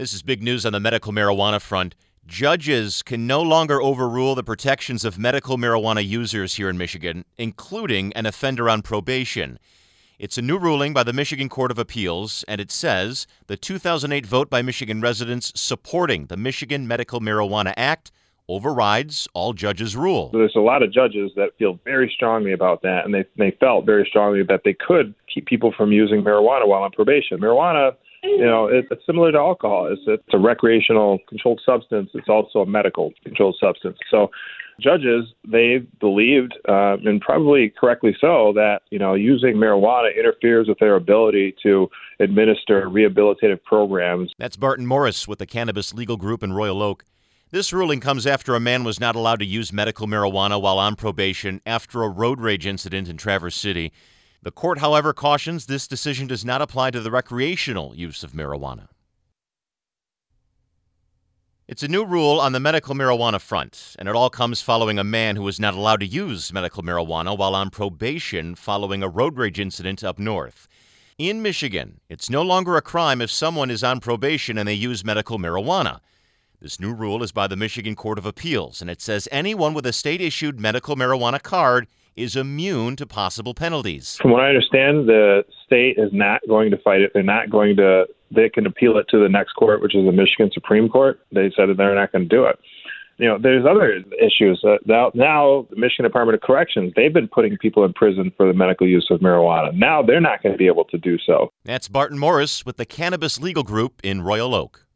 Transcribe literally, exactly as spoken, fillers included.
This is big news on the medical marijuana front. Judges can no longer overrule the protections of medical marijuana users here in Michigan, including an offender on probation. It's a new ruling by the Michigan Court of Appeals, and it says the two thousand eight vote by Michigan residents supporting the Michigan Medical Marijuana Act overrides all judges' rule. There's a lot of judges that feel very strongly about that, and they they felt very strongly that they could keep people from using marijuana while on probation. Marijuana, you know, it's similar to alcohol. It's, it's a recreational controlled substance. It's also a medical controlled substance. So judges, they believed, uh, and probably correctly so, that, you know, using marijuana interferes with their ability to administer rehabilitative programs. That's Barton Morris with the Cannabis Legal Group in Royal Oak. This ruling comes after a man was not allowed to use medical marijuana while on probation after a road rage incident in Traverse City. The court, however, cautions this decision does not apply to the recreational use of marijuana. It's a new rule on the medical marijuana front, and it all comes following a man who was not allowed to use medical marijuana while on probation following a road rage incident up north. In Michigan, it's no longer a crime if someone is on probation and they use medical marijuana. This new rule is by the Michigan Court of Appeals, and it says anyone with a state-issued medical marijuana card is immune to possible penalties. From what I understand, the state is not going to fight it. They're not going to, they can appeal it to the next court, which is the Michigan Supreme Court. They said that they're not going to do it. You know, there's other issues. Uh, now, now, the Michigan Department of Corrections, they've been putting people in prison for the medical use of marijuana. Now they're not going to be able to do so. That's Barton Morris with the Cannabis Legal Group in Royal Oak.